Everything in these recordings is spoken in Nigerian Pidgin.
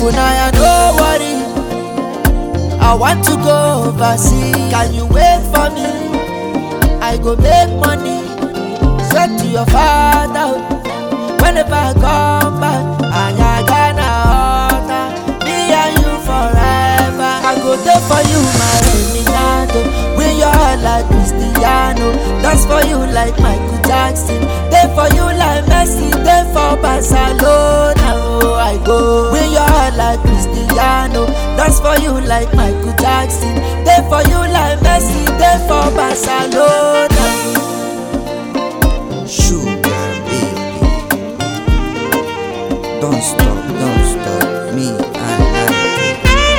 Even I no worry, I want to go overseas. Can you wait for me? I go make money. Straight to your father. Whenever I come back, I gonna alter me and you forever. I go there for you, my Eminato. Win your heart like Cristiano. Dance for you like Michael Jackson. There for you like Messi. There for Barcelona. Oh, I go. Win your heart like Cristiano. Dance for you like Michael Jackson. There for you like Messi. There for Barcelona. Sugar baby, don't stop me, I like it.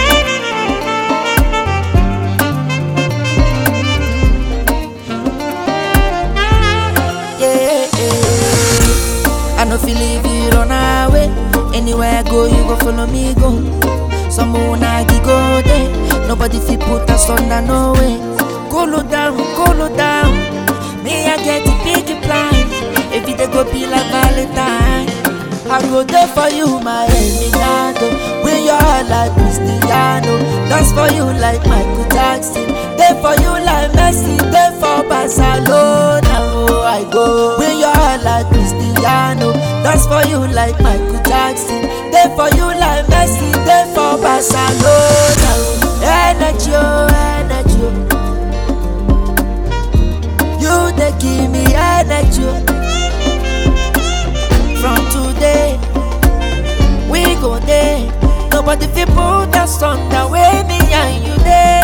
Yeah, I no feel leave you run away. Anywhere I go, you go follow me go. Some monagi go there. Nobody fit put us under no way. Cool down, cool down. Me I get the big plans. If it go be like Valentine, I go there for you, my Eminato. Win your heart like Cristiano. Dance for you like Michael Jackson. There for you like Messi. There for Barcelona. Oh, I go. Win your heart like Cristiano. Dance for you like Michael Jackson. There for you like Messi. There for Barcelona. Energy, oh, energy. You they give me energy. From today, we go there. Nobody fit put us on the way, me and you there.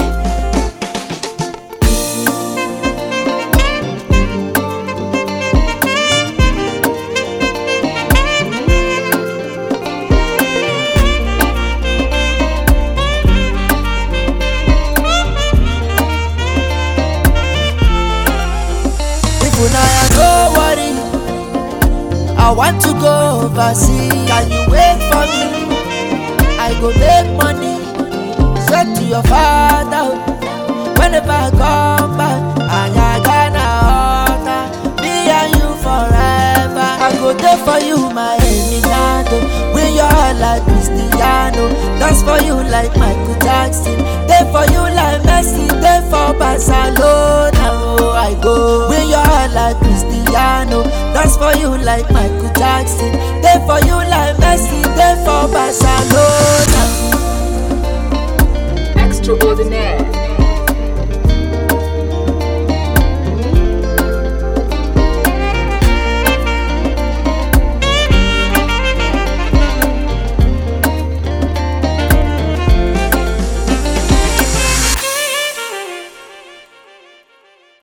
Even I no worry, I want to go overseas. Can you wait for me? I go make money. Straight to your father. Whenever I come back, I gonna alter me and you forever. I go there for you, my Eminato. Win your heart like Cristiano. Dance for you like Michael Jackson. There for you like Messi. There for Barcelona. Oh, I go. Win your heart like Cristiano. Dance for you like Michael Jackson. There for you like Messi. There for Barcelona. Extraordinaire.